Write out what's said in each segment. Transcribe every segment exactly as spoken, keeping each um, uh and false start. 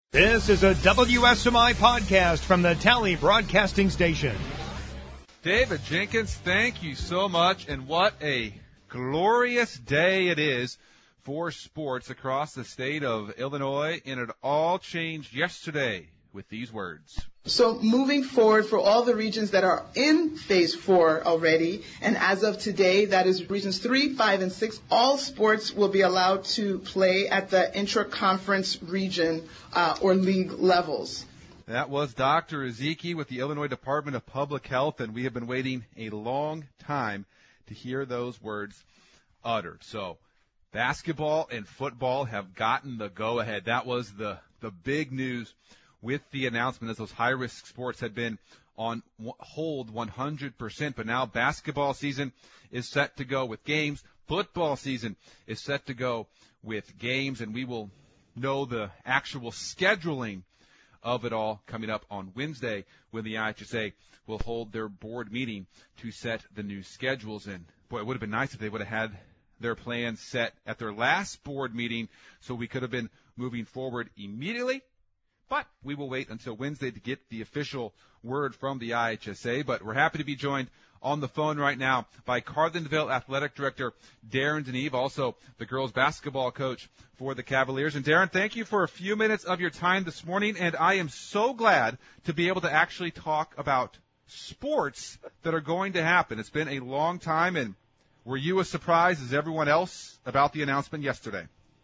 This is a W S M I podcast from the Tally Broadcasting Station. David Jenkins, thank you so much, and what a glorious day it is for sports across the state of Illinois, and it all changed yesterday with these words. So moving forward for all the regions that are in phase four already, and as of today, that is regions three, five, and six, all sports will be allowed to play at the intra-conference region uh, or league levels. That was Doctor Ezeki with the Illinois Department of Public Health, and we have been waiting a long time to hear those words uttered. So basketball and football have gotten the go-ahead. That was the, the big news with the announcement, as those high-risk sports had been on hold one hundred percent. But now basketball season is set to go with games. Football season is set to go with games, and we will know the actual scheduling of it all coming up on Wednesday when the I H S A will hold their board meeting to set the new schedules. And, boy, it would have been nice if they would have had their plans set at their last board meeting so we could have been moving forward immediately. But we will wait until Wednesday to get the official word from the I H S A. But we're happy to be joined on the phone right now by Carlinville Athletic Director Darren Deneve, also the girls basketball coach for the Cavaliers. And Darren, thank you for a few minutes of your time this morning. And I am so glad to be able to actually talk about sports that are going to happen. It's been a long time. And were you as surprised as everyone else about the announcement yesterday?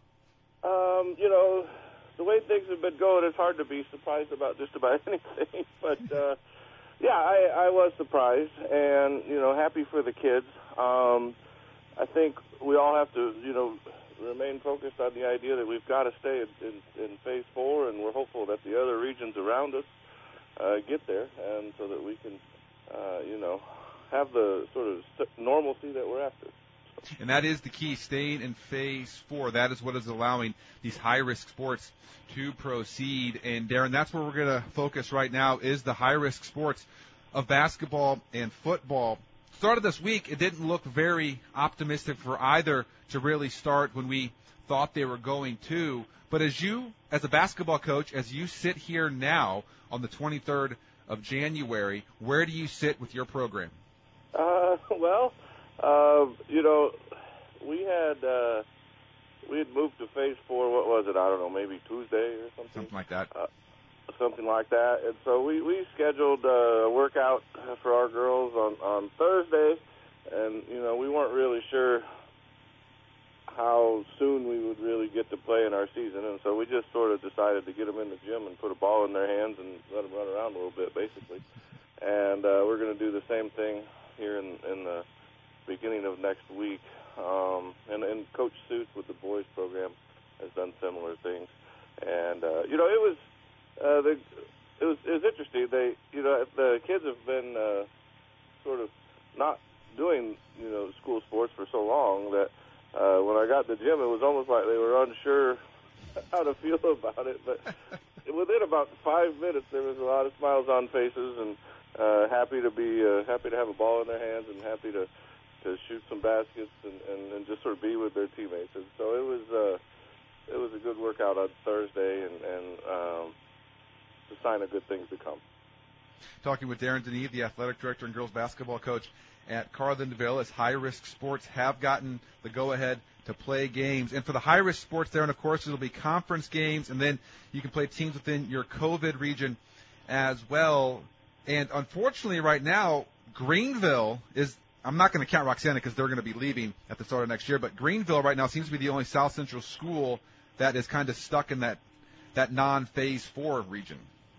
Um, you know, the way things have been going, it's hard to be surprised about just about anything. But, uh, yeah, I, I was surprised and, you know, happy for the kids. Um, I think we all have to, you know, remain focused on the idea that we've got to stay in, in, in phase four, and we're hopeful that the other regions around us uh, get there, and so that we can, uh, you know, have the sort of normalcy that we're after. And that is the key, staying in phase four. That is what is allowing these high-risk sports to proceed. And, Darren, that's where we're going to focus right now is the high-risk sports of basketball and football. Started this week, it didn't look very optimistic for either to really start when we thought they were going to. But as you, as a basketball coach, as you sit here now on the twenty-third of January, where do you sit with your program? Uh, well... Uh, you know, we had uh, we had moved to phase four. What was it? I don't know, maybe Tuesday or something. Something like that. Uh, something like that. And so we we scheduled a workout for our girls on on Thursday, and you know we weren't really sure how soon we would really get to play in our season, and so we just sort of decided to get them in the gym and put a ball in their hands and let them run around a little bit, basically. And uh, we're going to do the same thing here in in the beginning of next week, um, and, and Coach Suits with the boys program has done similar things, and uh, you know it was uh, the it was it was interesting. They you know the kids have been uh, sort of not doing you know school sports for so long that uh, when I got in the gym, it was almost like they were unsure how to feel about it. But within about five minutes, there was a lot of smiles on faces and uh, happy to be uh, happy to have a ball in their hands and happy to. to shoot some baskets and, and, and just sort of be with their teammates. And so it was uh, it was a good workout on Thursday and, and um, a sign of good things to come. Talking with Darren Deneve, the athletic director and girls basketball coach at Carlinville, as high-risk sports have gotten the go-ahead to play games. And for the high-risk sports there, and of course, it'll be conference games, and then you can play teams within your COVID region as well. And unfortunately right now, Greenville is – I'm not going to count Roxana because they're going to be leaving at the start of next year, but Greenville right now seems to be the only South Central school that is kind of stuck in that that non-phase four region.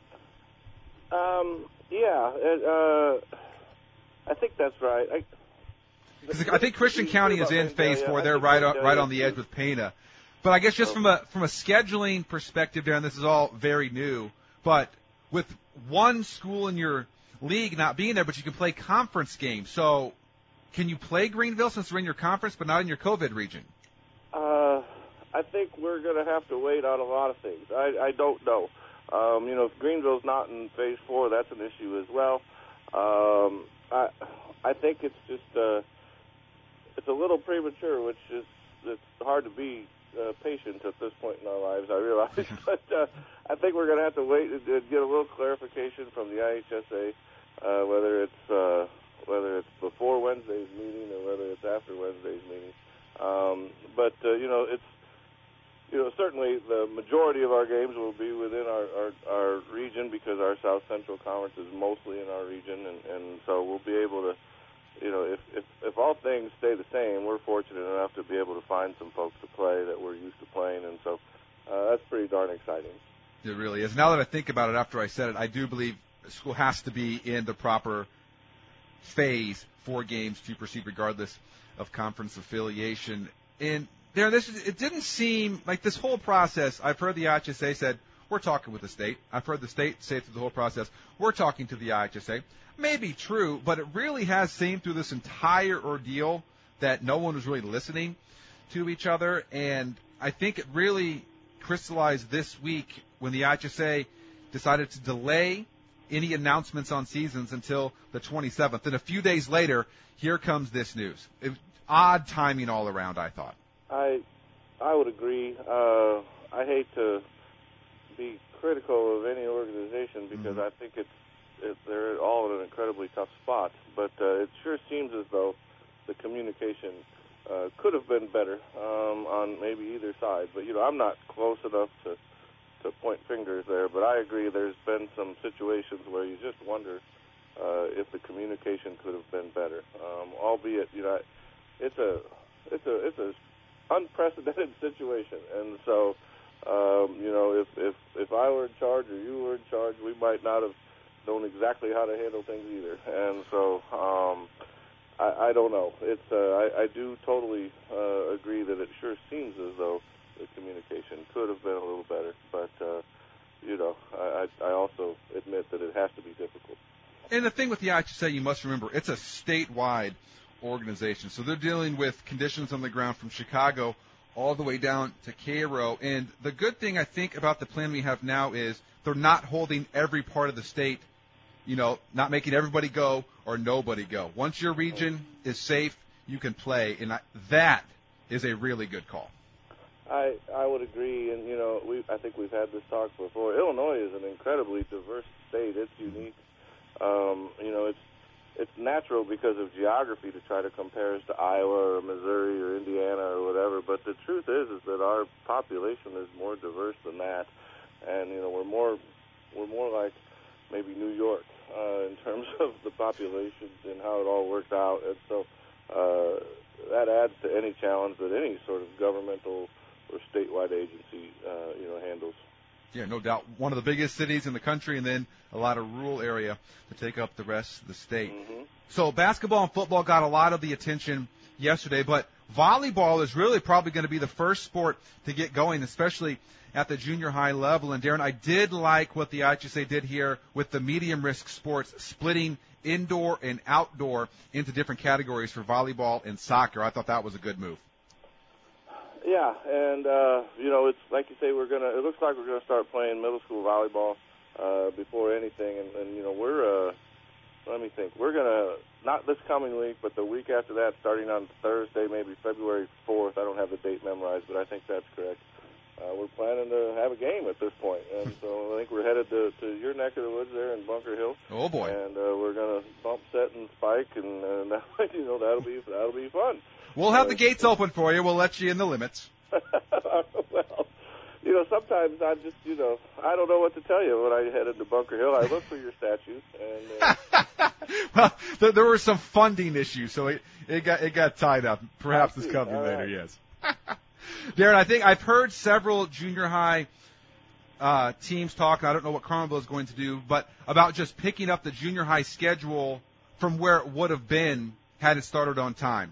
Um, yeah, uh, I think that's right. I, the, I think Christian County is in phase yeah, four. yeah, They're right on, right on too. the edge with Pana. But I guess just from a from a scheduling perspective, Darren, this is all very new. But with one school in your league not being there, but you can play conference games, so. Can you play Greenville since they're in your conference but not in your COVID region? Uh, I think we're going to have to wait on a lot of things. I, I don't know. Um, you know, if Greenville's not in phase four, that's an issue as well. Um, I I think it's just uh, it's a little premature, which is it's hard to be uh, patient at this point in our lives, I realize. but uh, I think we're going to have to wait and get a little clarification from the I H S A, uh, whether it's uh, whether it's before Wednesday's meeting or whether it's after Wednesday's meeting. Um, but uh, you know, it's you know certainly the majority of our games will be within our, our, our region because our South Central Conference is mostly in our region, and, and so we'll be able to. You know, if, if if all things stay the same, we're fortunate enough to be able to find some folks to play that we're used to playing, and so uh, that's pretty darn exciting. It really is. Now that I think about it after I said it, I do believe school has to be in the proper phase for games to proceed regardless of conference affiliation. And there, this is, it didn't seem like this whole process, I've heard the I H S A said, we're talking with the state. I've heard the state say through the whole process, we're talking to the I H S A. Maybe true, but it really has seemed through this entire ordeal that no one was really listening to each other. And I think it really crystallized this week when the I H S A decided to delay any announcements on seasons until the twenty-seventh. And a few days later, here comes this news. It, odd timing all around, I thought. I I would agree. Uh, I hate to be critical of any organization because mm-hmm. I think it's It, they're all in an incredibly tough spot, but uh, it sure seems as though the communication uh, could have been better um, on maybe either side. But, you know, I'm not close enough to, to point fingers there, but I agree there's been some situations where you just wonder uh, if the communication could have been better, um, albeit, you know, it's a it's a it's a unprecedented situation, and so, um, you know, if, if, if I were in charge or you were in charge, we might not have known exactly how to handle things either, and so um, I, I don't know. It's uh, I, I do totally uh, agree that it sure seems as though the communication could have been a little better, but uh, you know, I, I also admit that it has to be difficult. And the thing with the I H S A, you must remember, it's a statewide organization, so they're dealing with conditions on the ground from Chicago all the way down to Cairo. And the good thing I think about the plan we have now is they're not holding every part of the state. You know, not making everybody go or nobody go. Once your region is safe, you can play, and I, that is a really good call. I I would agree, and you know, we I think we've had this talk before. Illinois is an incredibly diverse state. It's unique. Um, you know, it's it's natural because of geography to try to compare us to Iowa or Missouri or Indiana or whatever. But the truth is, is that our population is more diverse than that, and you know, we're more we're more like maybe New York uh, in terms of the population and how it all worked out. And so uh, that adds to any challenge that any sort of governmental or statewide agency, uh, you know, handles. Yeah, no doubt. One of the biggest cities in the country, and then a lot of rural area to take up the rest of the state. Mm-hmm. So basketball and football got a lot of the attention yesterday, but volleyball is really probably going to be the first sport to get going, especially at the junior high level. And, Darren, I did like what the I H S A did here with the medium-risk sports, splitting indoor and outdoor into different categories for volleyball and soccer. I thought that was a good move. Yeah, and, uh, you know, it's like you say, we're going to, it looks like we're going to start playing middle school volleyball uh, before anything. And, and, you know, we're, uh, let me think, we're going to, not this coming week, but the week after that, starting on Thursday, maybe February fourth. I don't have the date memorized, but I think that's correct. Uh, we're planning to have a game at this point, and so I think we're headed to, to your neck of the woods there in Bunker Hill. Oh boy! And uh, we're gonna bump, set, and spike, and, and you know that'll be that'll be fun. We'll have uh, the gates open for you. We'll let you in the limits. Well, you know, sometimes I just, you know, I don't know what to tell you when I head into Bunker Hill. I look for your statues, and uh, well, there, there were some funding issues, so it, it got it got tied up. Perhaps this coming All later, right. yes. Darren, I think I've heard several junior high uh, teams talk, I don't know what Carmel is going to do, but about just picking up the junior high schedule from where it would have been had it started on time.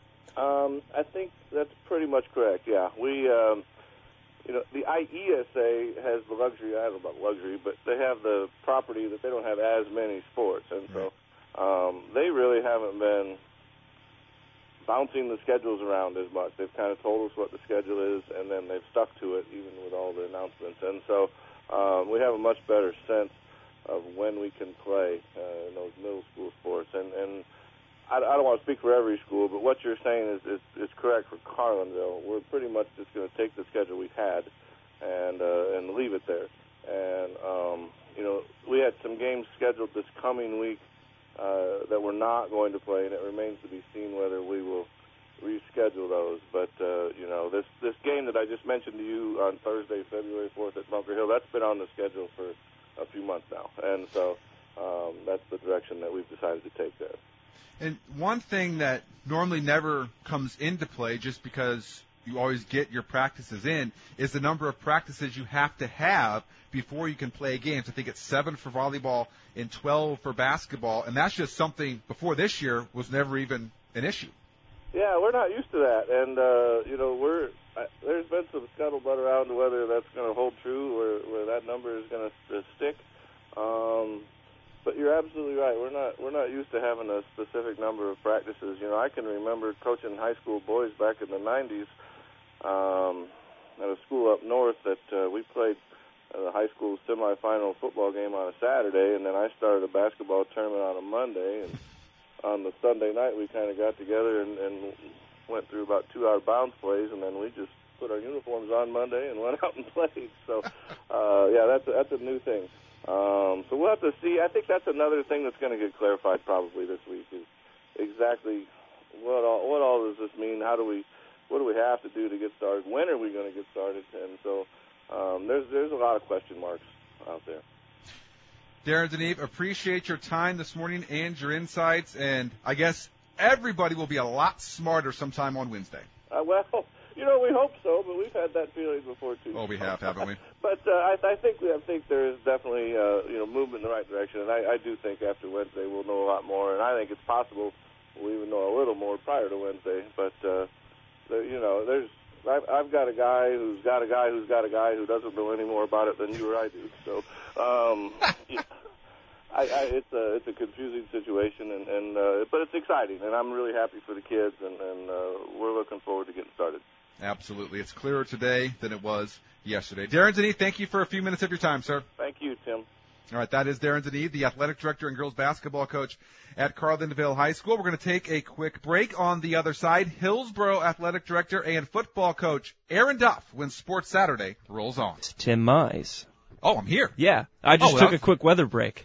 Um, I think that's pretty much correct, yeah. We, um, you know, the I E S A has the luxury, I don't know about luxury, but they have the property that they don't have as many sports, and so um, they really haven't been bouncing the schedules around as much. They've kind of told us what the schedule is, and then they've stuck to it, even with all the announcements. And so um, we have a much better sense of when we can play uh, in those middle school sports. And, and I, I don't want to speak for every school, but what you're saying is, is, is correct for Carlinville. We're pretty much just going to take the schedule we've had and uh, and leave it there. And, um, you know, we had some games scheduled this coming week uh, that we're not going to play, and it remains to be seen whether we will reschedule those. But, uh, you know, this, this game that I just mentioned to you on Thursday, February fourth at Bunker Hill, that's been on the schedule for a few months now. And so um, that's the direction that we've decided to take there. And one thing that normally never comes into play just because you always get your practices in is the number of practices you have to have before you can play games. I think it's seven for volleyball and twelve for basketball, and that's just something before this year was never even an issue. Yeah, we're not used to that, and, uh, you know, we're uh, there's been some scuttlebutt around to whether that's going to hold true or where that number is going to uh, stick. Um But you're absolutely right. We're not we're not used to having a specific number of practices. You know, I can remember coaching high school boys back in the nineties um, at a school up north that uh, we played a high school semifinal football game on a Saturday, and then I started a basketball tournament on a Monday. And on the Sunday night, we kind of got together and, and went through about two-hour bounce plays, and then we just put our uniforms on Monday and went out and played. So, uh, yeah, that's a, that's a new thing. Um, so we'll have to see. I think that's another thing that's going to get clarified probably this week is exactly what all, what all does this mean? How do we, what do we have to do to get started? When are we going to get started? And so um, there's there's a lot of question marks out there. Darren Deneve, appreciate your time this morning and your insights, and I guess everybody will be a lot smarter sometime on Wednesday. Uh, well, you know, we hope so, but we've had that feeling before too. Oh, we have, haven't we? But uh, I, I think I think there is definitely uh, you know movement in the right direction, and I, I do think after Wednesday we'll know a lot more, and I think it's possible we'll even know a little more prior to Wednesday. But uh, there, you know, there's I've, I've got a guy who's got a guy who's got a guy who doesn't know any more about it than you or I do. So um, yeah, I, I, it's a it's a confusing situation, and, and uh, but it's exciting, and I'm really happy for the kids, and, and uh, we're looking forward to getting started. Absolutely. It's clearer today than it was yesterday. Darren Deneve, thank you for a few minutes of your time, sir. Thank you, Tim. All right, that is Darren Deneve, the athletic director and girls basketball coach at Carlinville High School. We're going to take a quick break. On the other side, Hillsboro athletic director and football coach Aaron Duff when Sports Saturday rolls on. It's Tim Mize. Oh, I'm here. Yeah, I just oh, took well, a quick weather break.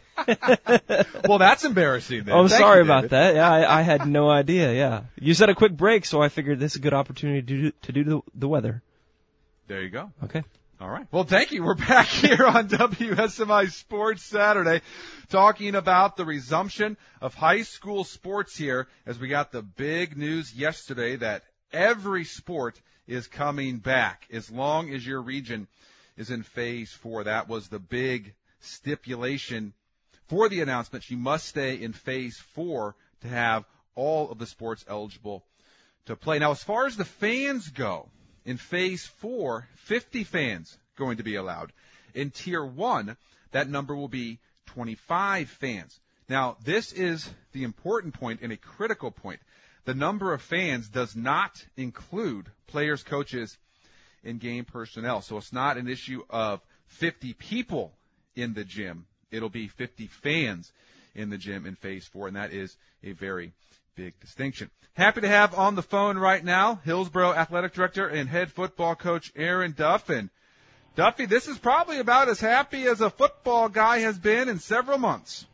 Well, that's embarrassing then. Oh, I'm Thank sorry you, about that. Yeah, I, I had no idea. Yeah, you said a quick break, so I figured this is a good opportunity to do, to do the, the weather. There you go. Okay. All right. Well, thank you. We're back here on W S M I Sports Saturday talking about the resumption of high school sports here as we got the big news yesterday that every sport is coming back as long as your region is in phase four. That was the big stipulation for the announcement. You must stay in phase four to have all of the sports eligible to play. Now, as far as the fans go, in phase four, fifty fans going to be allowed. In tier one, that number will be twenty-five fans. Now, this is the important point and a critical point. The number of fans does not include players, coaches, and game personnel. So it's not an issue of fifty people in the gym. It'll be fifty fans in the gym in phase four, and that is a very big distinction. Happy to have on the phone right now Hillsboro Athletic Director and head football coach Aaron Duff. And Duffy, this is probably about as happy as a football guy has been in several months.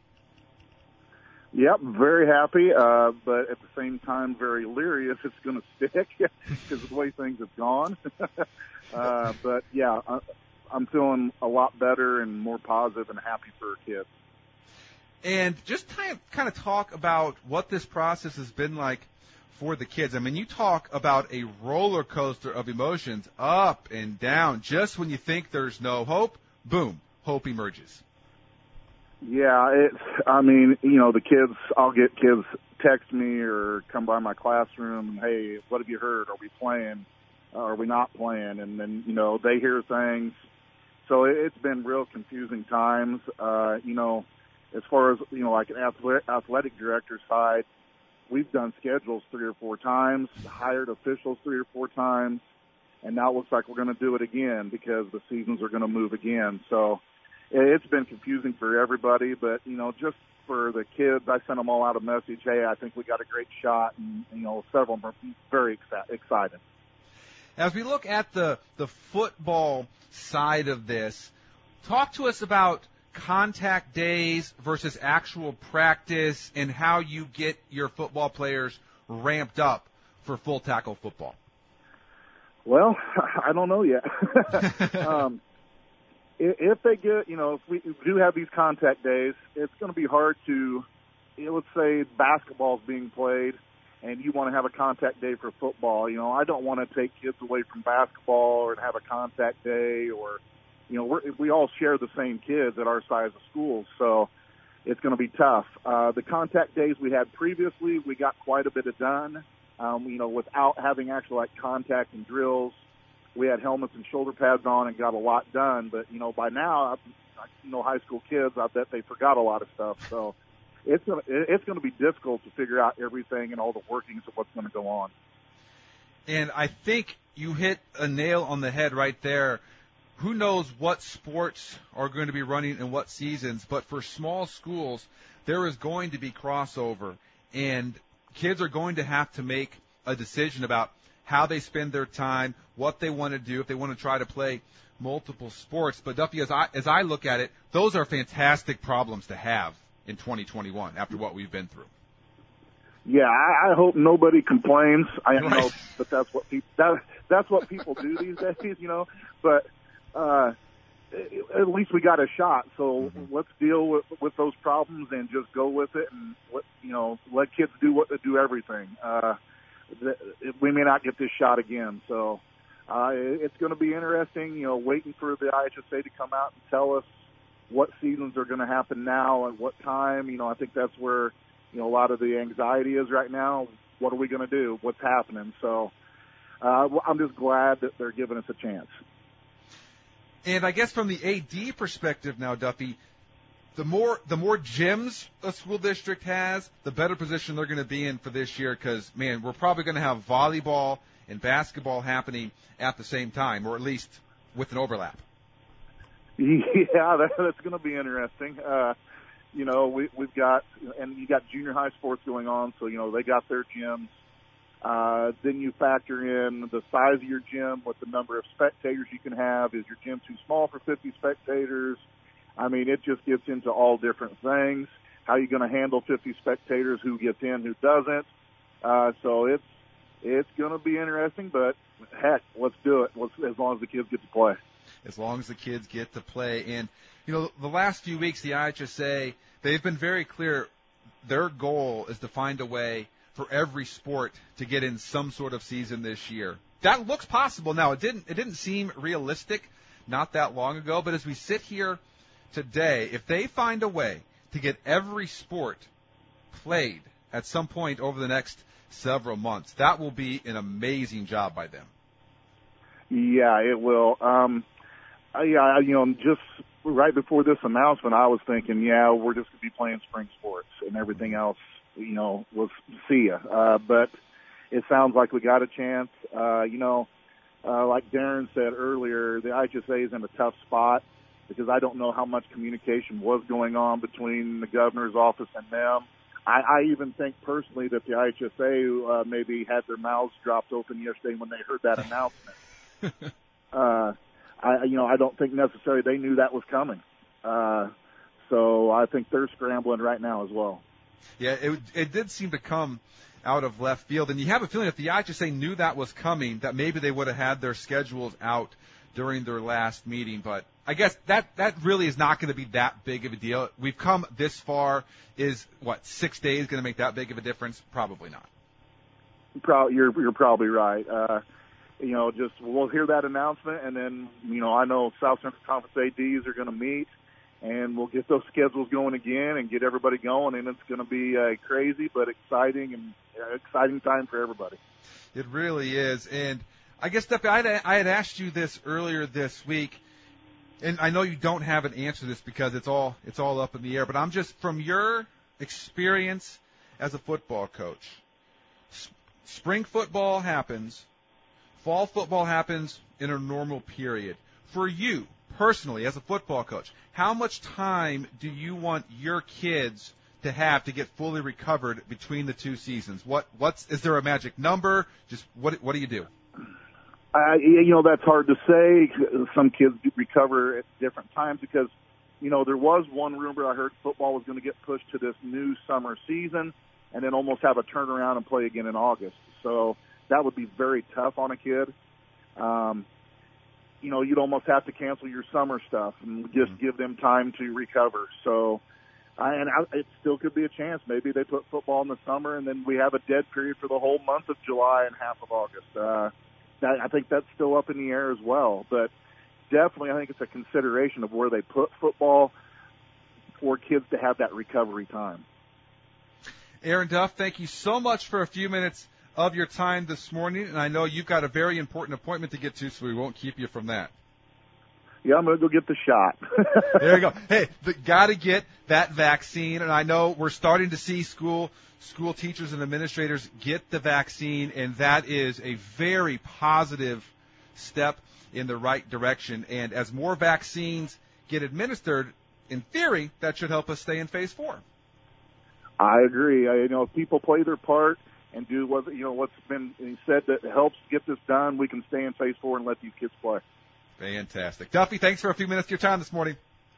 Yep, very happy, uh, but at the same time very leery if it's going to stick because of the way things have gone. uh, but, yeah, I, I'm feeling a lot better and more positive and happy for our kids. And just kind of, kind of talk about what this process has been like for the kids. I mean, you talk about a roller coaster of emotions up and down. Just when you think there's no hope, boom, hope emerges. Yeah, it's, I mean, you know, the kids, I'll get kids text me or come by my classroom and, hey, what have you heard? Are we playing? Are we not playing? And then, you know, they hear things. So it's been real confusing times. Uh, you know, as far as, you know, like an athletic director side, we've done schedules three or four times, hired officials three or four times, and now it looks like we're going to do it again because the seasons are going to move again. So it's been confusing for everybody, but, you know, just for the kids, I sent them all out a message, hey, I think we got a great shot, and, you know, several of them are very excited. As we look at the, the football side of this, talk to us about contact days versus actual practice and how you get your football players ramped up for full tackle football. Well, I don't know yet. um, if they get, you know, if we do have these contact days, it's going to be hard to, you know, let's say basketball's being played and you want to have a contact day for football. You know, I don't want to take kids away from basketball or have a contact day, or, you know, we're, we all share the same kids at our size of schools, so it's going to be tough. Uh, the contact days we had previously, we got quite a bit of done. Um, you know, without having actual like contact and drills, we had helmets and shoulder pads on and got a lot done. But you know, by now, I, you know, high school kids, I bet they forgot a lot of stuff. So it's gonna it's gonna be difficult to figure out everything and all the workings of what's going to go on. And I think you hit a nail on the head right there. Who knows what sports are going to be running in what seasons? But for small schools, there is going to be crossover, and kids are going to have to make a decision about how they spend their time, what they want to do, if they want to try to play multiple sports. But, Duffy, as I, as I look at it, those are fantastic problems to have in twenty twenty-one after what we've been through. Yeah, I, I hope nobody complains. I right. know, but that's what people that, that's what people do these days, you know. But uh, at least we got a shot, so mm-hmm. let's deal with with those problems and just go with it, and let, you know, let kids do what they do everything. Uh, th- we may not get this shot again, so uh, it's going to be interesting. You know, waiting for the I H S A to come out and tell us what seasons are going to happen now and what time. You know, I think that's where you know a lot of the anxiety is right now. What are we going to do? What's happening? So uh, I'm just glad that they're giving us a chance. And I guess from the A D perspective now, Duffy, the more the more gyms a school district has, the better position they're going to be in for this year because, man, we're probably going to have volleyball and basketball happening at the same time, or at least with an overlap. Yeah, that, that's going to be interesting. Uh, you know, we, we've got – and you got junior high sports going on, so, you know, they got their gyms. Uh, then you factor in the size of your gym, what the number of spectators you can have. Is your gym too small for fifty spectators? I mean, it just gets into all different things. How are you going to handle fifty spectators? Who gets in, who doesn't? Uh, so it's it's going to be interesting, but heck, let's do it. Let's, as long as the kids get to play. As long as the kids get to play. And, you know, the last few weeks, the I H S A, they've been very clear. Their goal is to find a way for every sport to get in some sort of season this year. That looks possible now. It didn't it didn't seem realistic not that long ago, but as we sit here today, if they find a way to get every sport played at some point over the next several months, that will be an amazing job by them. Yeah, it will. Um, I, I, you know, just right before this announcement, I was thinking, yeah, we're just going to be playing spring sports and everything else. You know, we'll see ya. Uh, but it sounds like we got a chance. Uh, you know, uh, like Darren said earlier, the I H S A is in a tough spot because I don't know how much communication was going on between the governor's office and them. I, I even think personally that the I H S A uh, maybe had their mouths dropped open yesterday when they heard that announcement. uh, I, you know, I don't think necessarily they knew that was coming. Uh, so I think they're scrambling right now as well. Yeah, it it did seem to come out of left field, and you have a feeling if the I H S A knew that was coming, that maybe they would have had their schedules out during their last meeting. But I guess that, that really is not going to be that big of a deal. We've come this far. Is, what, six days going to make that big of a difference? Probably not. You're, you're probably right. Uh, you know, just we'll hear that announcement, and then, you know, I know South Central Conference A Ds are going to meet, and we'll get those schedules going again and get everybody going, and it's going to be uh, crazy but exciting and uh, exciting time for everybody. It really is. And I guess, Duffy, I had, I had asked you this earlier this week, and I know you don't have an answer to this because it's all it's all up in the air, but I'm just, from your experience as a football coach, sp- spring football happens, fall football happens in a normal period. For you, personally, as a football coach, how much time do you want your kids to have to get fully recovered between the two seasons? What what's is there a magic number? Just what what do you do? Uh, you know, that's hard to say. Some kids do recover at different times because, you know, there was one rumor I heard football was going to get pushed to this new summer season and then almost have a turnaround and play again in August. So that would be very tough on a kid. Um, you know, you'd almost have to cancel your summer stuff and just give them time to recover. So, uh, and I, it still could be a chance. Maybe they put football in the summer and then we have a dead period for the whole month of July and half of August. Uh, that, I think that's still up in the air as well. But definitely I think it's a consideration of where they put football for kids to have that recovery time. Aaron Duff, thank you so much for a few minutes of your time this morning, and I know you've got a very important appointment to get to, so we won't keep you from that. Yeah, I'm going to go get the shot. There you go. Hey, got to get that vaccine, and I know we're starting to see school school teachers and administrators get the vaccine, and that is a very positive step in the right direction. And as more vaccines get administered, in theory, that should help us stay in phase four. I agree. I, you know, if people play their part and do what, you know, what's been said that helps get this done, we can stay in phase four and let these kids play. Fantastic. Duffy, thanks for a few minutes of your time this morning.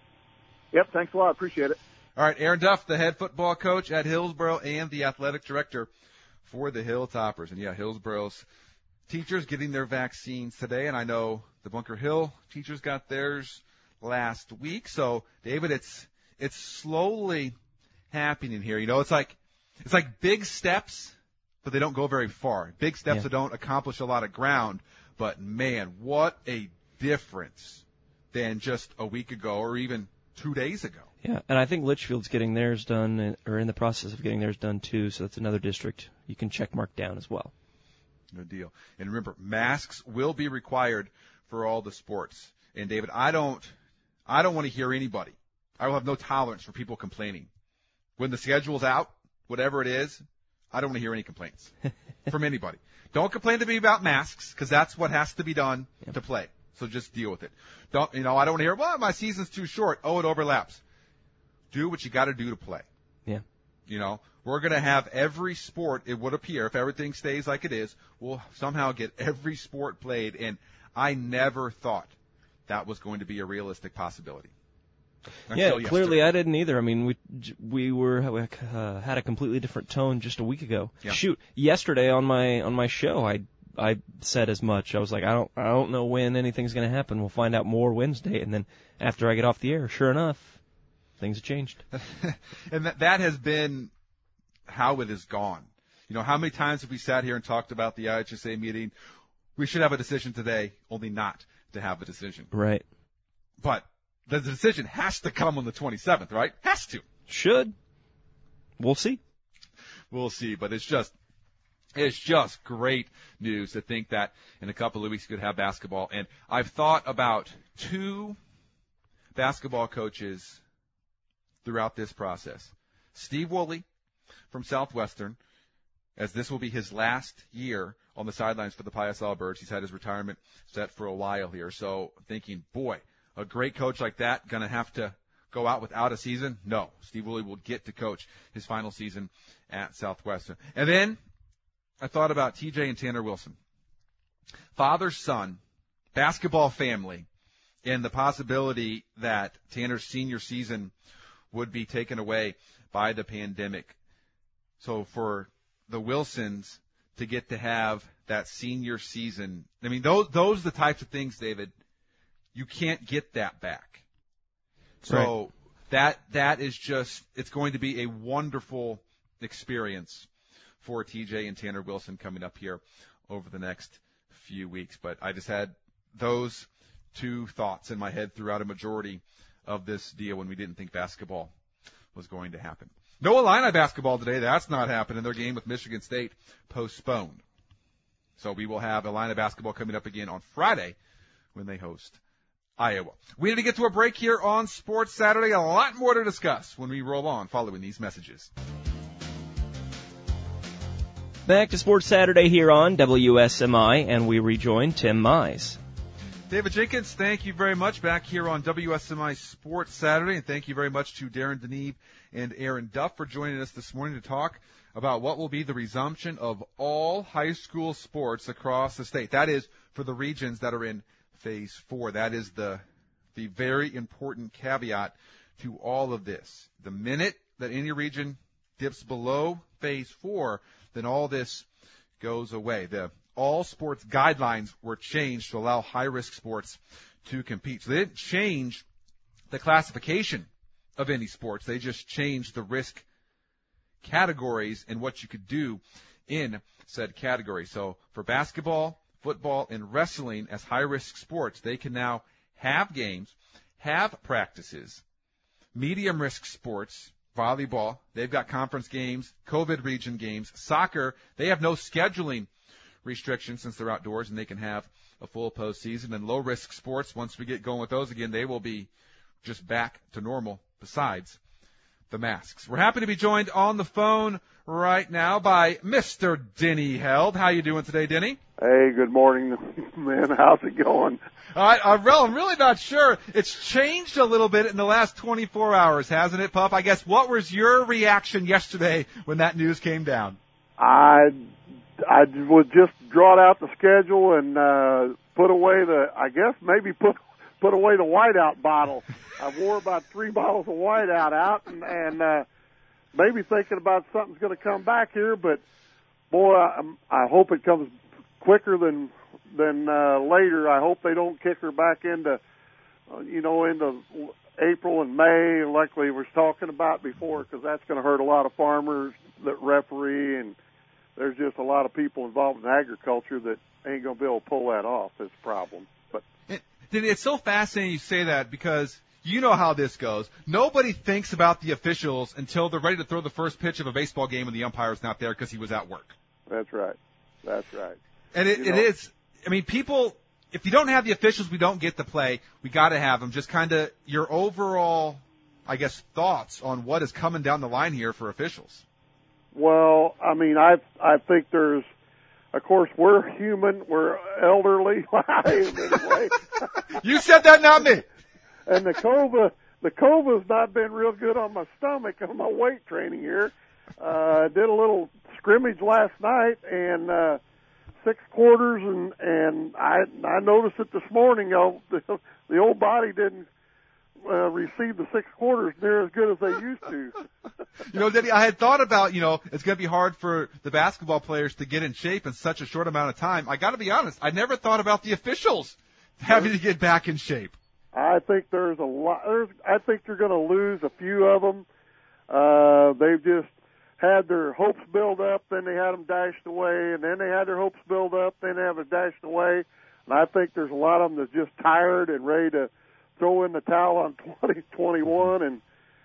Yep, thanks a lot. Appreciate it. All right, Aaron Duff, the head football coach at Hillsboro and the athletic director for the Hilltoppers. And, yeah, Hillsboro's teachers getting their vaccines today, and I know the Bunker Hill teachers got theirs last week. So, David, it's it's slowly happening here. You know, it's like it's like big steps, but they don't go very far. Big steps Yeah. that don't accomplish a lot of ground. But, man, what a difference than just a week ago or even two days ago. Yeah, and I think Litchfield's getting theirs done, or in the process of getting theirs done, too, so that's another district you can check mark down as well. Good deal. And remember, masks will be required for all the sports. And, David, I don't I don't want to hear anybody. I will have no tolerance for people complaining. When the schedule's out, whatever it is, I don't want to hear any complaints from anybody. Don't complain to me about masks, because that's what has to be done yeah. to play. So just deal with it. Don't, you know, I don't want to hear, well, my season's too short. Oh, it overlaps. Do what you got to do to play. Yeah. You know, we're going to have every sport, it would appear, if everything stays like it is, we'll somehow get every sport played. And I never thought that was going to be a realistic possibility. Yeah, clearly I didn't either. I mean, we we were uh, had a completely different tone just a week ago. Yeah. Shoot, yesterday on my on my show, I I said as much. I was like, I don't I don't know when anything's going to happen. We'll find out more Wednesday. And then after I get off the air, sure enough, things have changed. And that that has been how it has gone. You know, how many times have we sat here and talked about the I H S A meeting? We should have a decision today, only not to have a decision. Right. But the decision has to come on the twenty-seventh, right? Has to. Should. We'll see. We'll see. But it's just, it's just great news to think that in a couple of weeks you could have basketball. And I've thought about two basketball coaches throughout this process. Steve Woolley from Southwestern, as this will be his last year on the sidelines for the Pi Asala Birds. He's had his retirement set for a while here. So thinking, boy, a great coach like that going to have to go out without a season? No. Steve Woolley will get to coach his final season at Southwestern. And then I thought about T J and Tanner Wilson. Father, son, basketball family, and the possibility that Tanner's senior season would be taken away by the pandemic. So for the Wilsons to get to have that senior season, I mean, those those are the types of things, David, you can't get that back. So right. that that is just, it's going to be a wonderful experience for T J and Tanner Wilson coming up here over the next few weeks. But I just had those two thoughts in my head throughout a majority of this deal when we didn't think basketball was going to happen. No Illini basketball today. That's not happening. Their game with Michigan State postponed. So we will have Illini basketball coming up again on Friday when they host Iowa. We need to get to a break here on Sports Saturday. A lot more to discuss when we roll on following these messages. Back to Sports Saturday here on W S M I, and we rejoin Tim Mize. David Jenkins, thank you very much. Back here on W S M I Sports Saturday, and thank you very much to Darren Deneve and Aaron Duff for joining us this morning to talk about what will be the resumption of all high school sports across the state. That is for the regions that are in phase four. That is the the very important caveat to all of this. The minute that any region dips below phase four, then all this goes away. The all sports guidelines were changed to allow high-risk sports to compete. So they didn't change the classification of any sports. They just changed the risk categories and what you could do in said category. So for basketball, football, and wrestling as high-risk sports, they can now have games, have practices. Medium-risk sports, volleyball, they've got conference games, COVID region games. Soccer, they have no scheduling restrictions since they're outdoors, and they can have a full postseason. And low-risk sports, once we get going with those again, they will be just back to normal besides the masks. We're happy to be joined on the phone right now by Mister Denny Held. How you doing today, Denny? Hey, good morning, man. How's it going? Uh, I'm really not sure. It's changed a little bit in the last twenty-four hours, hasn't it, Pup? I guess, what was your reaction yesterday when that news came down? I, I would just draw out the schedule and uh, put away the, I guess maybe put put away the whiteout bottle. I wore about three bottles of whiteout out and, and uh, maybe thinking about something's going to come back here, but boy, I, I hope it comes quicker than than uh, later. I hope they don't kick her back into, uh, you know, into April and May, like we were talking about before, because that's going to hurt a lot of farmers that referee, and there's just a lot of people involved in agriculture that ain't going to be able to pull that off. It's a problem. But it, it's so fascinating you say that, because you know how this goes. Nobody thinks about the officials until they're ready to throw the first pitch of a baseball game and the umpire's not there because he was at work. That's right. That's right. And it, it is, I mean, people, if you don't have the officials, we don't get the play. We got to have them. Just kind of your overall, I guess, thoughts on what is coming down the line here for officials. Well, I mean, I I think there's, of course, we're human, we're elderly. Anyway. You said that, not me. And the cova, the cova's not been real good on my stomach on my weight training here. Uh, did a little scrimmage last night and uh, six quarters, and and I I noticed it this morning. Oh, the, the old body didn't uh, receive the six quarters near as good as they used to. You know, Denny, I had thought about, you know, it's going to be hard for the basketball players to get in shape in such a short amount of time. I got to be honest, I never thought about the officials having to get back in shape. I think there's a lot. There's, I think you're going to lose a few of them. Uh, they've just had their hopes build up, then they had them dashed away, and then they had their hopes build up, then they have it dashed away. And I think there's a lot of them that's just tired and ready to throw in the towel on twenty twenty-one and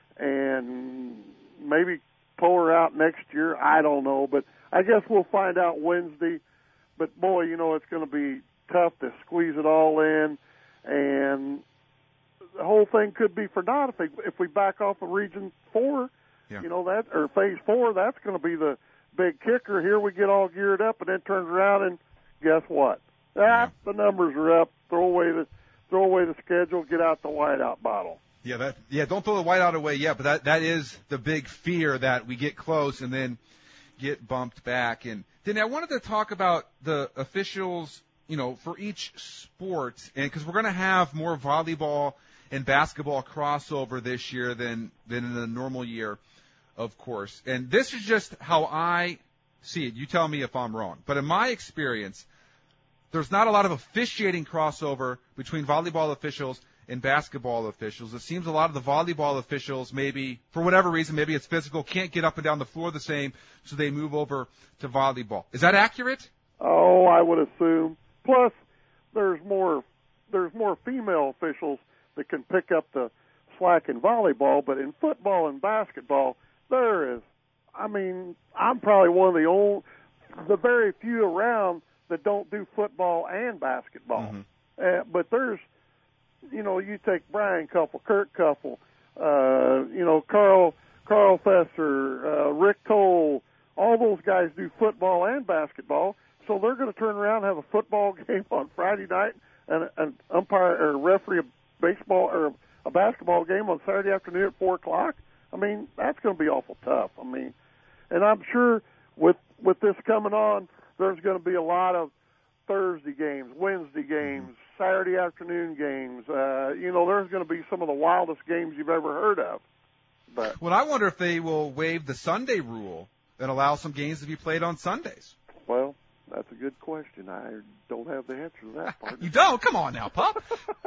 and maybe pull her out next year. I don't know, but I guess we'll find out Wednesday. But boy, you know, it's going to be tough to squeeze it all in, and the whole thing could be for naught if, they, if we back off of Region Four. Yeah. You know, that, or Phase Four, that's going to be the big kicker. Here we get all geared up, and then turns around and guess what? Ah, yeah. The numbers are up. Throw away the throw away the schedule. Get out the whiteout bottle. Yeah, that yeah. Don't throw the whiteout away yet, but that that is the big fear, that we get close and then get bumped back. And then I wanted to talk about the officials, you know, for each sport, and because we're going to have more volleyball and basketball crossover this year than than in a normal year, of course. And this is just how I see it. You tell me if I'm wrong. But in my experience, there's not a lot of officiating crossover between volleyball officials and basketball officials. It seems a lot of the volleyball officials, maybe, for whatever reason, maybe it's physical, can't get up and down the floor the same, so they move over to volleyball. Is that accurate? Oh, I would assume. Plus, there's more there's more female officials that can pick up the slack in volleyball, but in football and basketball, there is, I mean, I'm probably one of the old, the very few around that don't do football and basketball. Mm-hmm. Uh, but there's, you know, you take Brian Couple, Kurt Couple, uh, you know, Carl, Carl Fesser, uh, Rick Cole, all those guys do football and basketball, so they're going to turn around and have a football game on Friday night and an umpire or referee a baseball or a basketball game on Saturday afternoon at four o'clock. I mean, that's going to be awful tough. I mean, and I'm sure with with this coming on, there's going to be a lot of Thursday games, Wednesday games, Saturday afternoon games. Uh, you know, there's going to be some of the wildest games you've ever heard of. But well, I wonder if they will waive the Sunday rule and allow some games to be played on Sundays. Well, that's a good question. I don't have the answer to that part. You don't? Come on now, pup.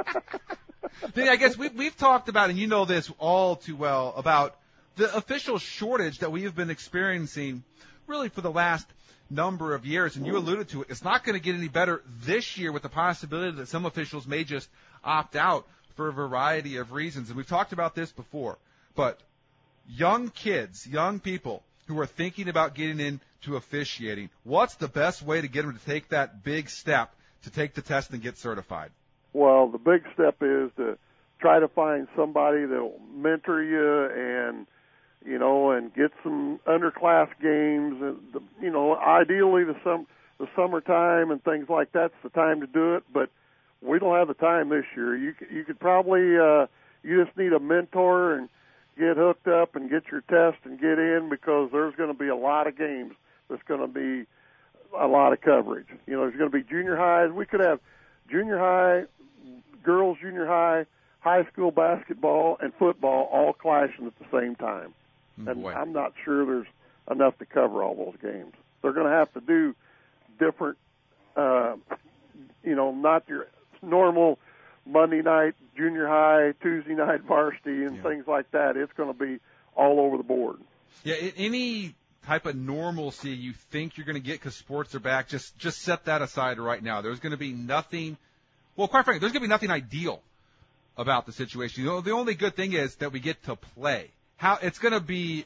Then I guess we, we've talked about, and you know this all too well, about the official shortage that we have been experiencing really for the last number of years. And you alluded to it. It's not going to get any better this year with the possibility that some officials may just opt out for a variety of reasons. And we've talked about this before. But young kids, young people who are thinking about getting into officiating, what's the best way to get them to take that big step to take the test and get certified? Well, the big step is to try to find somebody that will mentor you and, you know, and get some underclass games. And the, you know, ideally the sum, the summertime and things like that's the time to do it. But we don't have the time this year. You you could probably uh, you just need a mentor and get hooked up and get your test and get in, because there's going to be a lot of games. There's going to be a lot of coverage. You know, there's going to be junior highs. We could have junior high, girls junior high, high school basketball, and football all clashing at the same time. Oh, and boy. I'm not sure there's enough to cover all those games. They're going to have to do different, uh, you know, not your normal Monday night junior high, Tuesday night varsity, and Yeah. things like that. It's going to be all over the board. Yeah, a- any type of normalcy you think you're going to get because sports are back, just just set that aside right now. There's going to be nothing, well, quite frankly, there's going to be nothing ideal about the situation. You know, the only good thing is that we get to play. How it's going to be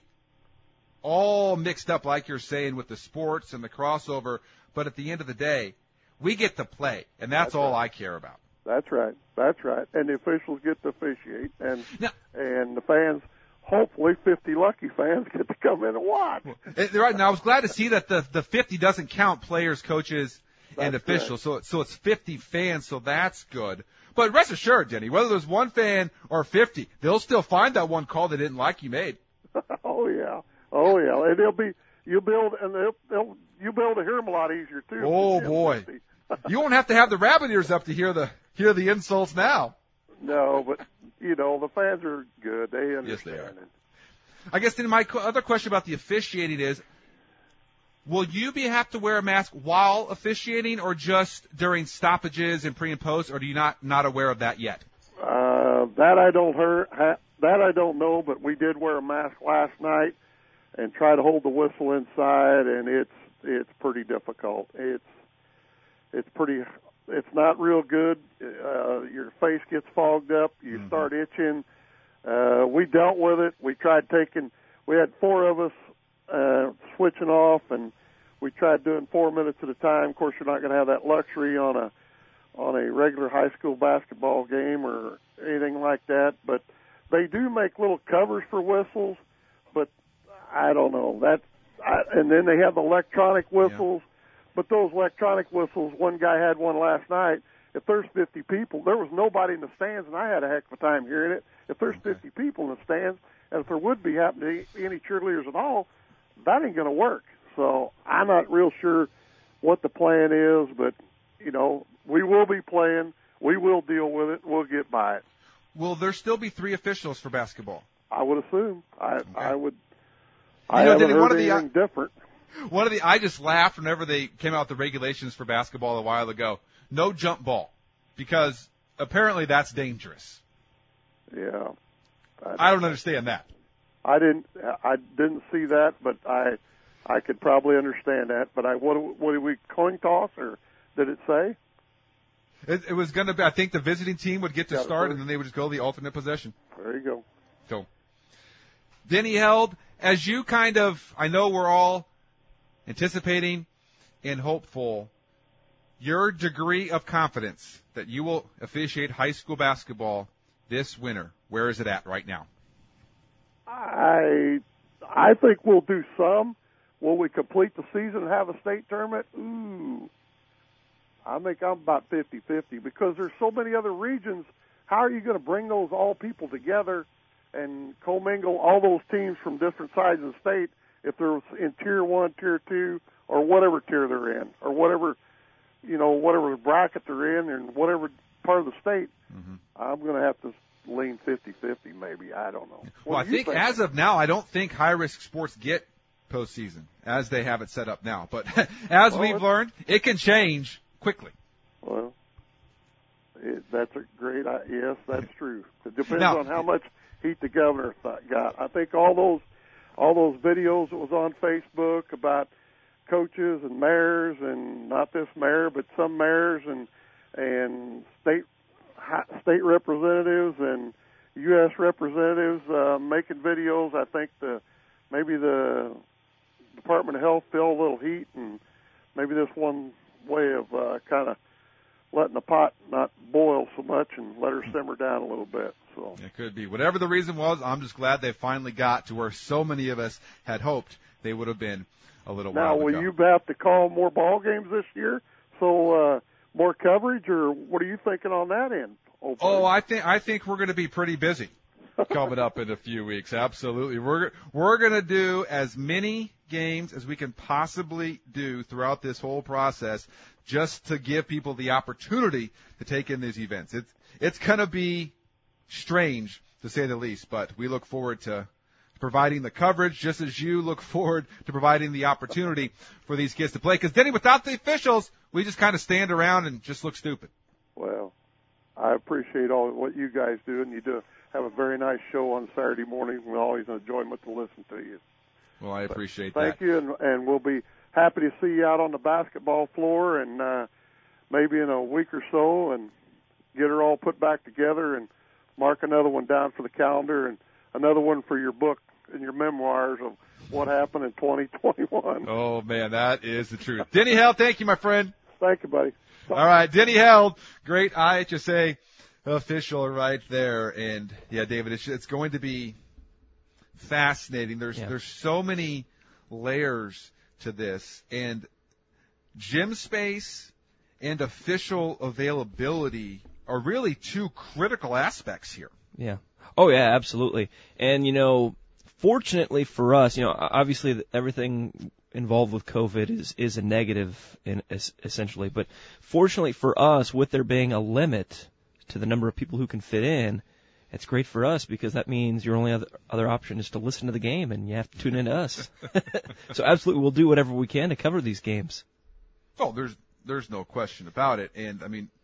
all mixed up, like you're saying, with the sports and the crossover, but at the end of the day, we get to play, and that's, That's all right. I care about. That's right. That's right. And the officials get to officiate, and Now, and the fans, hopefully fifty lucky fans, get to come in and watch. Eh, Right now, I was glad to see that the the fifty doesn't count players, coaches, and That's officials. So so it's fifty fans, so that's good. But rest assured, Denny, whether there's one fan or fifty, they'll still find that one call they didn't like you made. Oh yeah, oh yeah, and they'll be you'll be able and they'll, they'll you'll be able to hear them a lot easier too. Oh boy, you won't have to have the rabbit ears up to hear the hear the insults now. No, but you know the fans are good. They understand Yes, they are. it. I guess then my co- other question about the officiating is, will you be have to wear a mask while officiating, or just during stoppages and pre and post, or do you not not aware of that yet? Uh, that I don't hear, ha, that I don't know, but we did wear a mask last night and try to hold the whistle inside, and it's it's pretty difficult. It's it's pretty it's not real good. Uh, your face gets fogged up. You Mm-hmm. start itching. Uh, we dealt with it. We tried taking. We had four of us uh, switching off, and we tried doing four minutes at a time. Of course, you're not going to have that luxury on a on a regular high school basketball game or anything like that. But they do make little covers for whistles. But I don't know that. I, and then they have electronic whistles. Yeah. But those electronic whistles, one guy had one last night. If there's fifty people, there was nobody in the stands, and I had a heck of a time hearing it. If there's Okay. fifty people in the stands, and if there would be happening to any cheerleaders at all, that ain't going to work. So I'm not real sure what the plan is, but, you know, we will be playing. We will deal with it. We'll get by it. Will there still be three officials for basketball? I would assume. I, Okay. I would. You I know, haven't Denny, heard one of the, uh, anything different. One of the I just laughed whenever they came out with the regulations for basketball a while ago. No jump ball, because apparently that's dangerous. Yeah. I don't understand that. I didn't. I didn't see that, but I, I could probably understand that. But I, what, what did we coin toss, or did it say? It, it was going to be. I think the visiting team would get to Got it start, first. and then they would just go the alternate possession. There you go. So, Denny Held, as you kind of, I know we're all anticipating and hopeful, your degree of confidence that you will officiate high school basketball this winter, where is it at right now? I, I think we'll do some. Will we complete the season and have a state tournament? Ooh, I think I'm about fifty-fifty, because there's so many other regions. How are you going to bring those all people together and commingle all those teams from different sides of the state if they're in tier one, tier two, or whatever tier they're in, or whatever you know, whatever bracket they're in and whatever part of the state, mm-hmm. I'm going to have to lean fifty-fifty maybe. I don't know. What well, I think, think as of now, I don't think high-risk sports get postseason as they have it set up now. But as well, we've learned, it can change quickly. Well, it, that's a great, yes, that's true. It depends now, on how much heat the governor thought, got. I think all those all those videos that was on Facebook about coaches and mayors, and not this mayor, but some mayors and and state state representatives and U S representatives uh, making videos. I think the maybe the Department of Health feel a little heat, and maybe this one way of uh, kind of letting the pot not boil so much and let her simmer down a little bit. So it could be. Whatever the reason was, I'm just glad they finally got to where so many of us had hoped they would have been a little now, while ago. Now, will you have to call more ball games this year? So uh, more coverage, or what are you thinking on that end? Hopefully? Oh, I think I think we're going to be pretty busy coming up in a few weeks. Absolutely, we're we're going to do as many games as we can possibly do throughout this whole process, just to give people the opportunity to take in these events. It's it's going to be strange, to say the least, but we look forward to providing the coverage, just as you look forward to providing the opportunity for these kids to play. Because, Denny, without the officials, we just kind of stand around and just look stupid. Well, I appreciate all what you guys do, and you do have a very nice show on Saturday morning. We're always an enjoyment to listen to you. Well, I appreciate but thank that. Thank you, and, and we'll be happy to see you out on the basketball floor, and uh, maybe in a week or so, and get her all put back together and mark another one down for the calendar and another one for your book and your memoirs of what happened in twenty twenty-one. Oh, man, that is the truth. Denny Held, thank you, my friend. Thank you, buddy. Bye. All right, Denny Held, great I H S A official right there. And, yeah, David, it's, it's going to be fascinating. There's yeah. there's so many layers to this. And gym space and official availability are really two critical aspects here. Yeah. Oh, yeah, absolutely. And, you know, fortunately for us, you know, obviously everything involved with COVID is, is a negative in, essentially. But fortunately for us, with there being a limit to the number of people who can fit in, it's great for us because that means your only other, other option is to listen to the game, and you have to tune in to us. So absolutely, we'll do whatever we can to cover these games. Oh, there's there's no question about it. And, I mean,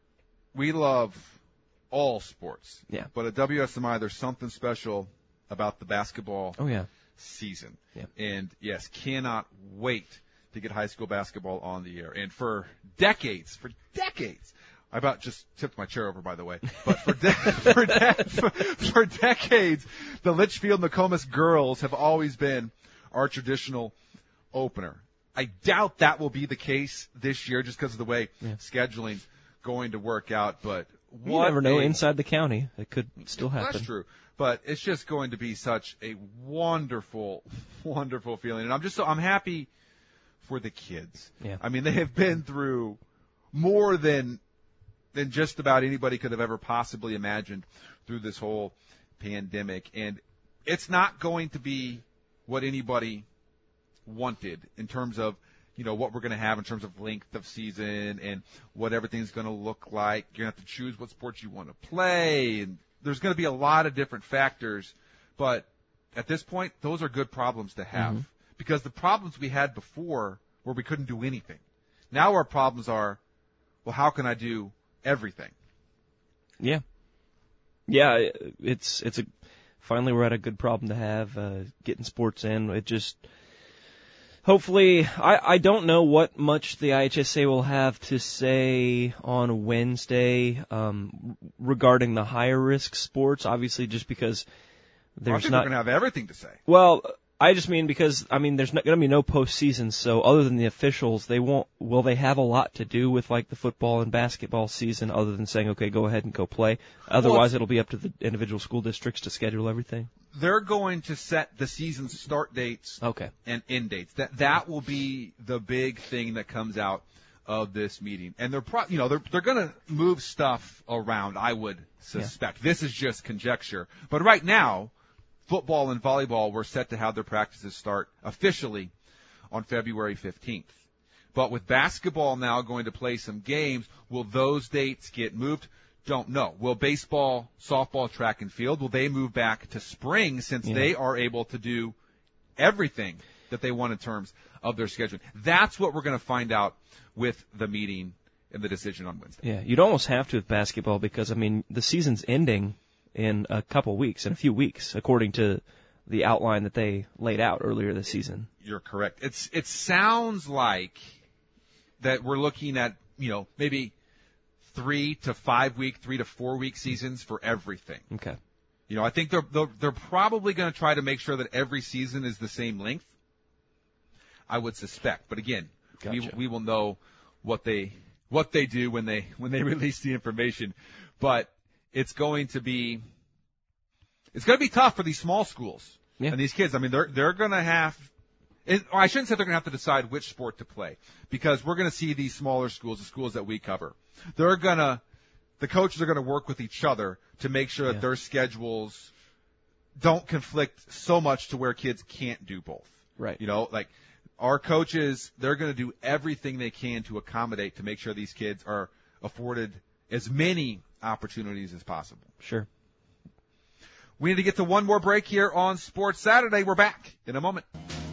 we love all sports. Yeah. But at W S M I, there's something special about the basketball oh, yeah. season. Yeah. And, yes, cannot wait to get high school basketball on the air. And for decades, for decades, I about just tipped my chair over, by the way. But for de- for, de- for decades, the Litchfield Nokomis girls have always been our traditional opener. I doubt that will be the case this year just because of the way yeah. scheduling's going to work out. But you what never know. A, inside the county, it could still happen. That's true. But it's just going to be such a wonderful, wonderful feeling. And I'm just so I'm happy for the kids. Yeah. I mean, they have been through more than than just about anybody could have ever possibly imagined through this whole pandemic. And it's not going to be what anybody wanted in terms of, you know, what we're going to have in terms of length of season and what everything's going to look like. You're going to have to choose what sports you want to play, and there's going to be a lot of different factors. But at this point, those are good problems to have mm-hmm. because the problems we had before where we couldn't do anything. Now our problems are, well, how can I do everything? Yeah. Yeah, it's it's a finally we're at a good problem to have, uh, getting sports in. It just hopefully, I, I don't know what much the I H S A will have to say on Wednesday um, regarding the higher risk sports. Obviously, just because there's well, I think not they're going to have everything to say. Well, I just mean because I mean there's not going to be no postseason, so other than the officials, they won't. Will they have a lot to do with like the football and basketball season, other than saying, okay, go ahead and go play? Otherwise, well, it'll be up to the individual school districts to schedule everything. They're going to set the season start dates okay. and end dates. That that will be the big thing that comes out of this meeting. And they're pro- you know they're they're going to move stuff around, I would suspect. Yeah. This is just conjecture. But right now, football and volleyball were set to have their practices start officially on February fifteenth. But with basketball now going to play some games, will those dates get moved? Don't know. Will baseball, softball, track and field, will they move back to spring since yeah. they are able to do everything that they want in terms of their scheduling? That's what we're going to find out with the meeting and the decision on Wednesday. Yeah, you'd almost have to with basketball because, I mean, the season's ending in a couple weeks, in a few weeks, according to the outline that they laid out earlier this season. You're correct. It's It sounds like that we're looking at, you know, maybe three to five week, three to four week seasons for everything. Okay. You know, I think they're they're, they're probably going to try to make sure that every season is the same length. I would suspect, but again, gotcha. we we will know what they what they do when they when they release the information. But it's going to be it's going to be tough for these small schools yeah. and these kids. I mean, they're they're going to have. It, I shouldn't say they're going to have to decide which sport to play because we're going to see these smaller schools, the schools that we cover. They're going to, the coaches are going to work with each other to make sure that yeah. their schedules don't conflict so much to where kids can't do both. Right. You know, like our coaches, they're going to do everything they can to accommodate to make sure these kids are afforded as many opportunities as possible. Sure. We need to get to one more break here on Sports Saturday. We're back in a moment.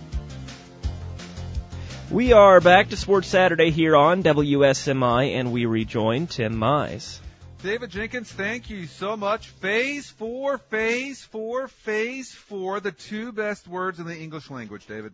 We are back to Sports Saturday here on W S M I, and we rejoin Tim Mize. David Jenkins, thank you so much. Phase four, phase four, phase four, the two best words in the English language, David.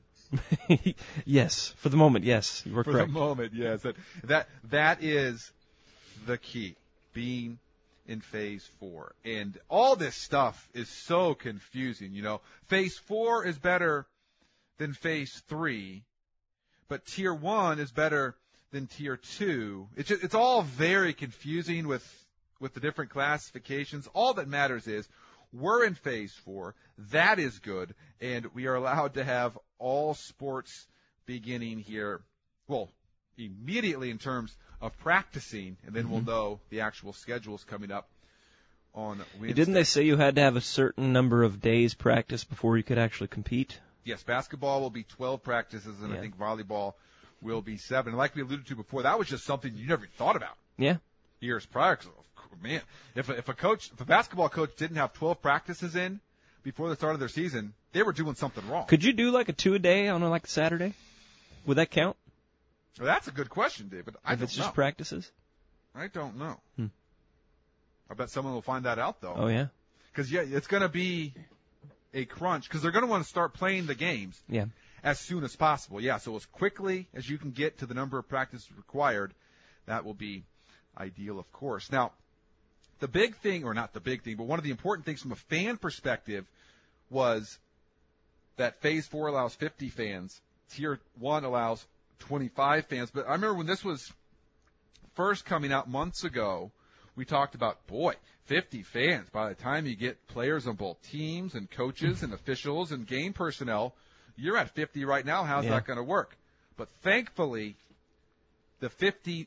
Yes, for the moment, yes, you were for correct. For the moment, yes. That, that that is the key, being in phase four. And all this stuff is so confusing, you know. Phase four is better than phase three. But tier one is better than tier two. It's just, it's all very confusing with with the different classifications. All that matters is we're in phase four. That is good, and we are allowed to have all sports beginning here. Well, immediately in terms of practicing, and then mm-hmm. we'll know the actual schedules coming up on Wednesday. Didn't they say you had to have a certain number of days practice before you could actually compete? Yes, basketball will be twelve practices, and yeah. I think volleyball will be seven. And like we alluded to before, that was just something you never thought about. Yeah. Years prior, cause, man, if a, if a coach, if a basketball coach didn't have twelve practices in before the start of their season, they were doing something wrong. Could you do like a two a day on a, like Saturday? Would that count? Well, that's a good question, David. I if don't it's just know. practices? I don't know. Hmm. I bet someone will find that out though. Oh yeah. Because yeah, it's going to be a crunch because they're going to want to start playing the games yeah. as soon as possible. Yeah, so as quickly as you can get to the number of practices required, that will be ideal, of course. Now, the big thing, or not the big thing, but one of the important things from a fan perspective was that Phase four allows fifty fans. Tier one allows twenty-five fans. But I remember when this was first coming out months ago, we talked about, boy, fifty fans. By the time you get players on both teams and coaches and officials and game personnel, you're at fifty right now. How's yeah. that going to work? But thankfully, the fifty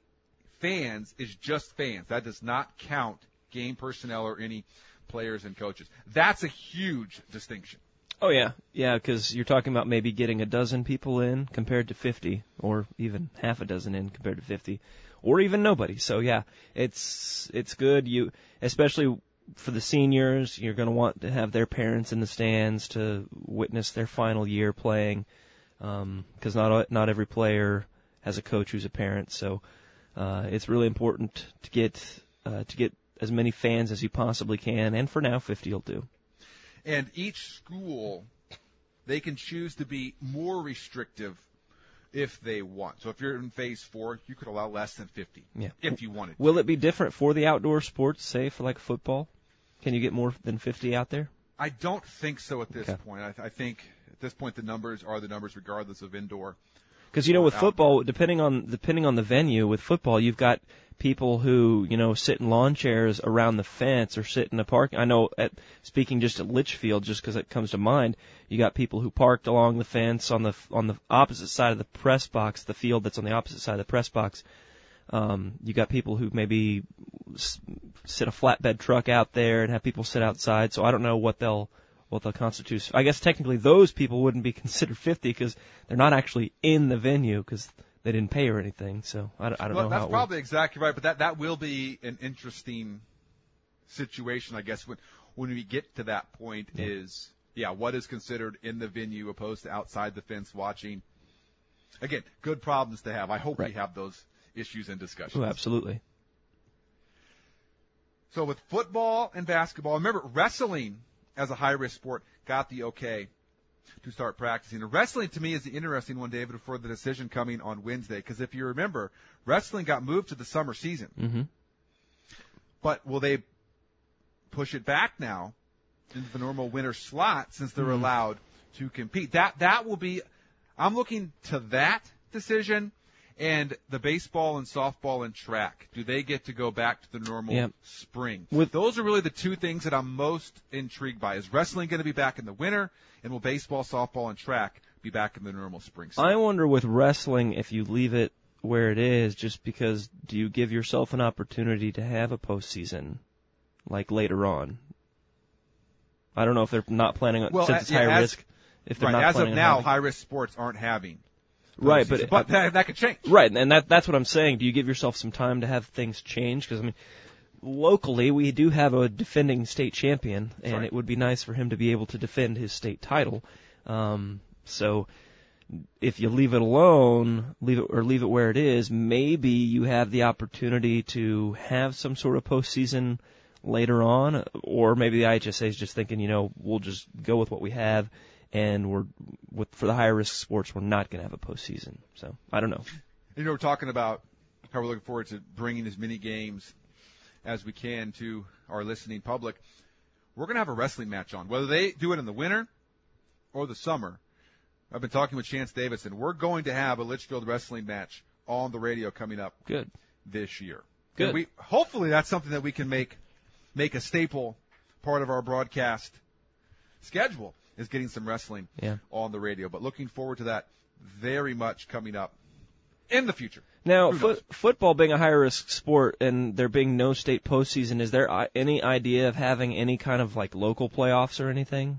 fans is just fans. That does not count game personnel or any players and coaches. That's a huge distinction. Oh, yeah. Yeah, because you're talking about maybe getting a dozen people in compared to fifty, or even half a dozen in compared to fifty, or even nobody. So, yeah, it's it's good. You, especially for the seniors, you're going to want to have their parents in the stands to witness their final year playing, because um, not not every player has a coach who's a parent. So uh, it's really important to get uh, to get as many fans as you possibly can, and for now, fifty will do. And each school, they can choose to be more restrictive if they want. So if you're in phase four, you could allow less than fifty yeah. if you wanted to. Will it be different for the outdoor sports, say, for like football? Can you get more than fifty out there? I don't think so at this okay. point. I, th- I think at this point the numbers are the numbers regardless of indoor. Because, you know, with football, depending on depending on the venue, with football, you've got people who, you know, sit in lawn chairs around the fence or sit in a park. I know, at speaking just at Litchfield, just because it comes to mind, you got people who parked along the fence on the on the opposite side of the press box, the field that's on the opposite side of the press box. Um, you got people who maybe s- sit a flatbed truck out there and have people sit outside. So I don't know what they'll what they'll constitute. I guess technically those people wouldn't be considered fifty because they're not actually in the venue because they didn't pay her anything. So I don't, I don't well, know that's how it probably works. exactly right. But that, that will be an interesting situation, I guess, when when we get to that point. Yeah. Is yeah, what is considered in the venue opposed to outside the fence watching. Again, good problems to have. I hope right. we have those issues and discussions. Oh, absolutely. So with football and basketball, remember wrestling as a high-risk sport got the okay to start practicing. And wrestling, to me, is the interesting one, David, for the decision coming on Wednesday. Because if you remember, wrestling got moved to the summer season. Mm-hmm. But will they push it back now into the normal winter slot since they're mm-hmm. allowed to compete? That that will be – I'm looking to that decision. And the baseball and softball and track, do they get to go back to the normal yep. spring? With those are really the two things that I'm most intrigued by. Is wrestling going to be back in the winter, and will baseball, softball, and track be back in the normal spring season? I wonder with wrestling if you leave it where it is, just because do you give yourself an opportunity to have a postseason, like later on? I don't know if they're not planning on, well, since it's yeah, high as, risk. If they're right, not as of now, having... high-risk sports aren't having. Right, but, but that, that could change. Right, and that that's what I'm saying. Do you give yourself some time to have things change? Because, I mean, locally, we do have a defending state champion, and right. it would be nice for him to be able to defend his state title. Um, so if you leave it alone, leave it or leave it where it is, maybe you have the opportunity to have some sort of postseason later on, or maybe the I H S A is just thinking, you know, we'll just go with what we have. And we're with for the higher risk sports, we're not going to have a postseason. So I don't know. You know, we're talking about how we're looking forward to bringing as many games as we can to our listening public. We're going to have a wrestling match on, whether they do it in the winter or the summer. I've been talking with Chance Davidson. We're going to have a Litchfield wrestling match on the radio coming up. Good. This year. Good. And we hopefully that's something that we can make make a staple part of our broadcast schedule. Is getting some wrestling yeah. on the radio. But looking forward to that very much coming up in the future. Now, fo- football being a high-risk sport and there being no state postseason, is there I- any idea of having any kind of, like, local playoffs or anything?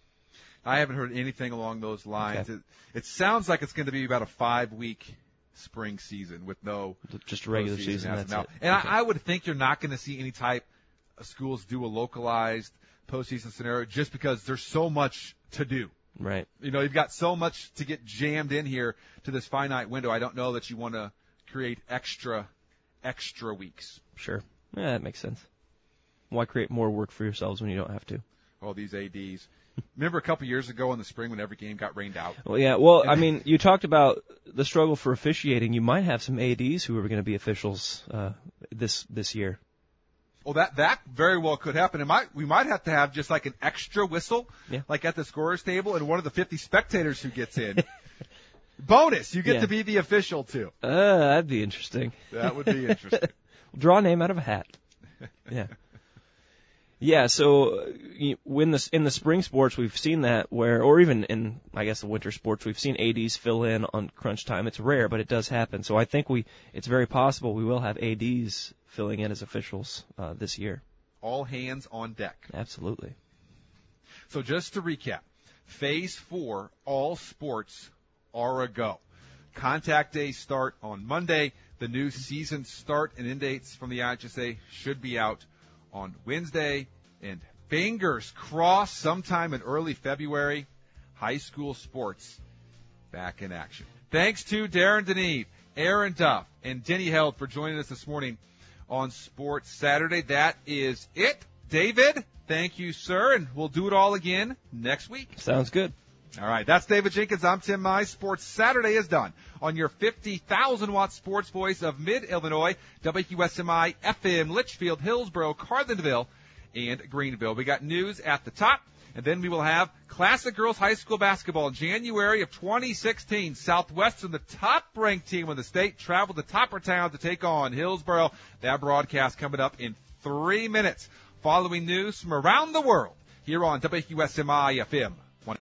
I haven't heard anything along those lines. Okay. It, it sounds like it's going to be about a five-week spring season with no just a regular season. That's now. it. And okay. I, I would think you're not going to see any type of schools do a localized postseason scenario just because there's so much to do. Right. You know, you've got so much to get jammed in here to this finite window. I don't know that you want to create extra, extra weeks. Sure. Yeah, that makes sense. Why create more work for yourselves when you don't have to? All these A Ds. Remember a couple years ago in the spring when every game got rained out? Well, yeah. Well, I mean, you talked about the struggle for officiating. You might have some A Ds who are going to be officials uh, this this year. Well, that that very well could happen. It might we might have to have just like an extra whistle, yeah. like at the scorer's table, and one of the fifty spectators who gets in. Bonus, you get yeah. to be the official too. Uh, that'd be interesting. That would be interesting. Draw a name out of a hat. Yeah. Yeah, so uh, when the, in the spring sports, we've seen that where, or even in, I guess, the winter sports, we've seen A Ds fill in on crunch time. It's rare, but it does happen. So I think we, it's very possible we will have A Ds filling in as officials uh, this year. All hands on deck. Absolutely. So just to recap, Phase four, all sports are a go. Contact days start on Monday. The new season start and end dates from the I H S A should be out on Wednesday, and fingers crossed sometime in early February, high school sports back in action. Thanks to Darren Deneve, Aaron Duff, and Denny Held for joining us this morning on Sports Saturday. That is it. David, thank you, sir, and we'll do it all again next week. Sounds good. All right, that's David Jenkins. I'm Tim Mize. Sports Saturday is done on your fifty thousand watt sports voice of Mid-Illinois, W Q S M I F M, Litchfield, Hillsboro, Carlinville, and Greenville. We got news at the top, and then we will have Classic Girls High School basketball in January of twenty sixteen. Southwestern, the top-ranked team in the state, traveled to Toppertown to take on Hillsboro. That broadcast coming up in three minutes. Following news from around the world here on W Q S M I F M.